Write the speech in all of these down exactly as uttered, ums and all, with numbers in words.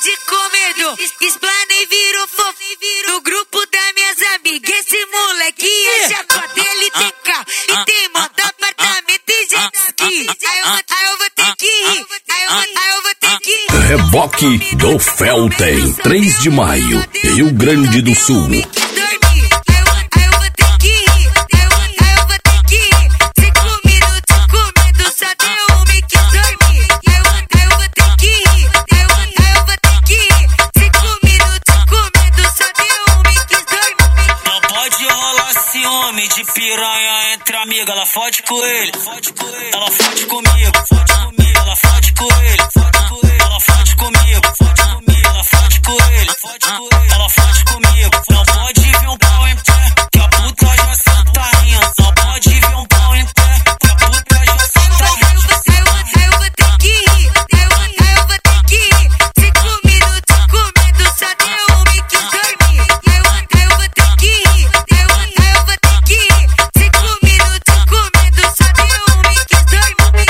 de comedo, explana e virou fofo. No grupo das minhas amigas, esse moleque é chacota. Ele tem carro e tem moto, apartamento e jet ski. Aí eu, aí eu vou ter que rir, aí eu, aí eu vou ter que rir. Reboque do Felten, três de maio, Rio Grande do Sul. De piranha entre amiga, ela fode com ele, ela fode comigo, ela fode com ele, ela fode comigo, ela fode com ele, ela fode comigo. Não pode ver um pau em pé, que a puta já senta rindo. Não pode ver um pau em pé, que a puta já senta rindo. Aí eu vou ter que rir, aí eu vou ter que rir. Cinco minutos comendo, só deu um e quis dormir. Aí eu vou ter que rir, aí eu vou ter que rir. Cinco minutos comendo, só deu um e quis dormir.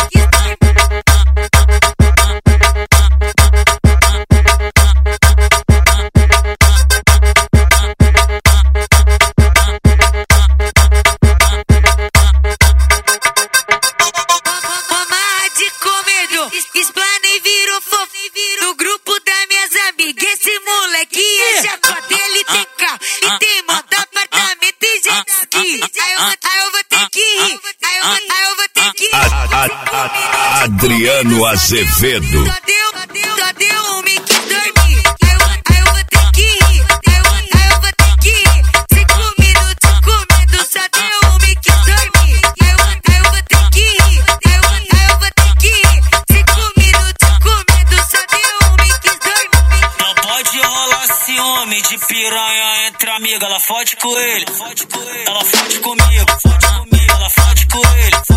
Mamar de comedo, explana e virou fofo. No grupo das minhas amigas, esse moleque é chacota. Ele tem carro e tem moto, apartamento e jet ski. Aí eu, aí eu vou ter que rir, aí eu, aí eu vou ter que rir. A, a, a, Adriano Azevedo. Só deu, só deu um e quis dormir. Aí eu, aí eu vou ter que rir, aí eu, aí eu vou ter que rir. Cinco minutos comendo, só deu um e quis dormir. Aí eu, aí eu vou ter que rir, aí eu, aí eu vou ter que rir. Cinco minutos comendo, só deu um e quis dormir. Não pode rolar ciúme de piranha entre amiga, ela fode com ele, ela fode comigo, ela fode com ele.